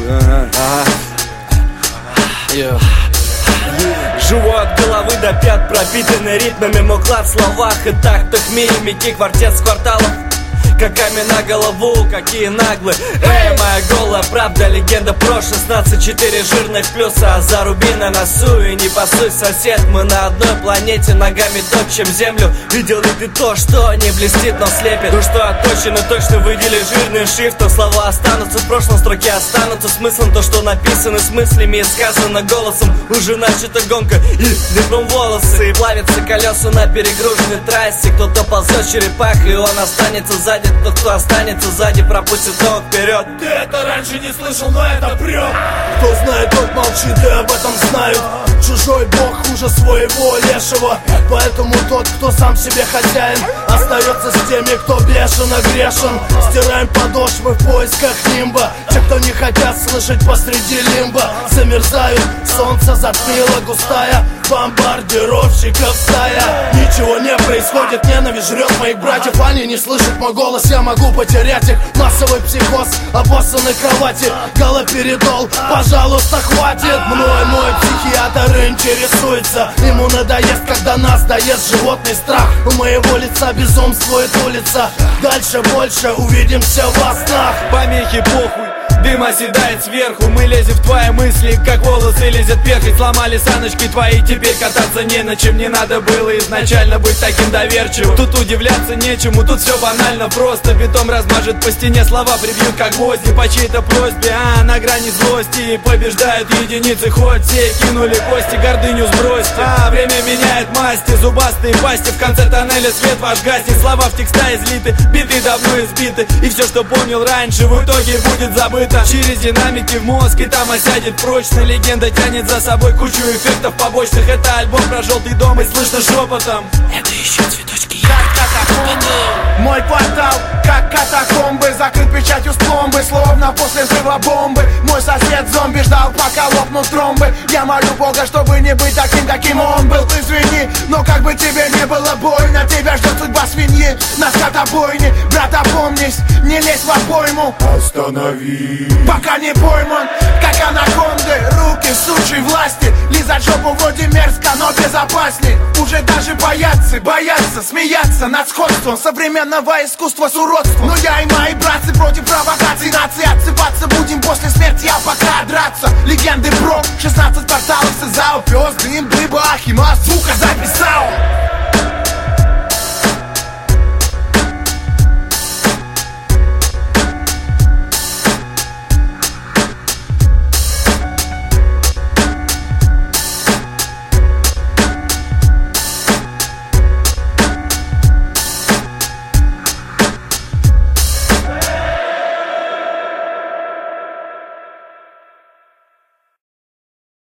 Живу от головы до пят, пропитанный ритмами. Мой клад в словах и тактах, мимики, квартет с кварталов. Как камень на голову, какие наглые. Моя голая правда, легенда про 16-4 жирных плюса. За рубины носу и не пасуй, сосед. Мы на одной планете, ногами топчем землю. Видел ли ты то, что не блестит, но слепит? Ну что оточено, точно выдели жирным шрифтом. Слова останутся в прошлом, строки останутся смыслом. То, что написано с мыслями и сказано голосом. Уже начата гонка и ветром волосы. И плавятся колеса на перегруженной трассе. Кто-то ползет черепах, и он останется сзади. Тот, кто останется сзади, пропустит ног вперед. Ты это раньше не слышал, но это прет. Кто знает, тот молчит, и об этом знают. Чужой бог хуже своего лешего. Поэтому тот, кто сам себе хозяин, остается с теми, кто бешено грешен. Стираем подошвы в поисках нимба. Те, кто не хотят слышать посреди лимба, замерзают, солнце затмило густая бомбардировщиков стая. Ничего не происходит, ненависть жрет моих братьев. Они не слышат мой голос, я могу потерять их. Массовый психоз, обоссанной кровати, галоперидол, пожалуйста, хватит. Мной мой психиатр интересуется. Ему надоест, когда нас доест животный страх. У моего лица безумствует улица. Дальше больше, увидимся во снах. Помехи похуй, дым оседает сверху. Мы лезем в твои мысли, как волосы лезет перхоть. Сломали саночки твои, теперь кататься не на чем. Не надо было изначально быть таким доверчивым. Тут удивляться нечему, тут все банально просто. Бетон размажет по стене, слова прибьют как гвозди. По чьей-то просьбе, на грани злости. Побеждают единицы, хоть все кинули кости. Гордыню сбросьте, время меняет масти. Зубастые пасти, в конце тоннеля свет ваш гаснет. Слова в текста излиты, биты давно избиты. И все, что помнил раньше, в итоге будет забыто. Через динамики в мозг, и там осядет прочно. Легенда тянет за собой кучу эффектов побочных. Это альбом про желтый дом, и слышно шепотом: это еще цветочки. Мой портал, как катакомбы, закрыт печатью с пломбы, словно после взрыва бомбы. Мой сосед зомби ждал, пока лопнут тромбы. Я молю Бога, чтобы не быть таким, каким он был. Извини, но как бы тебе не было больно, тебя ждет судьба свиньи на скотобойне. Брат, опомнись, не лезь в обойму. Останови, пока не пойман, как анаконды. Руки в сучьей власти, лизать жопу вроде мерзко, но безопасней. Уже даже боятся смеяться над сходством современного искусства с уродством. Но я и мои братцы против провокаций нации. Отсыпаться будем после смерти, а пока драться. Легенды про 16 кварталов СЗАУ, пес, дым, дыба, Ахимас, сука, записал.